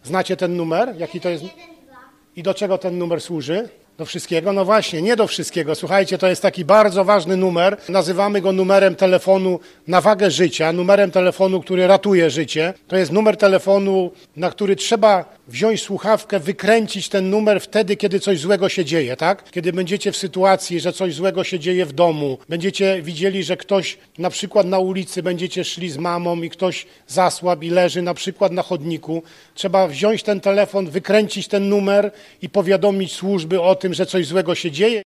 Znacie ten numer? Jaki to jest? I do czego ten numer służy? Do wszystkiego? No właśnie, nie do wszystkiego. Słuchajcie, to jest taki bardzo ważny numer. Nazywamy go numerem telefonu na wagę życia, numerem telefonu, który ratuje życie. To jest numer telefonu, na który trzeba wziąć słuchawkę, wykręcić ten numer wtedy, kiedy coś złego się dzieje, tak? Kiedy będziecie w sytuacji, że coś złego się dzieje w domu, będziecie widzieli, że ktoś na przykład na ulicy, będziecie szli z mamą i ktoś zasłabł i leży na przykład na chodniku. Trzeba wziąć ten telefon, wykręcić ten numer i powiadomić służby o tym, że coś złego się dzieje.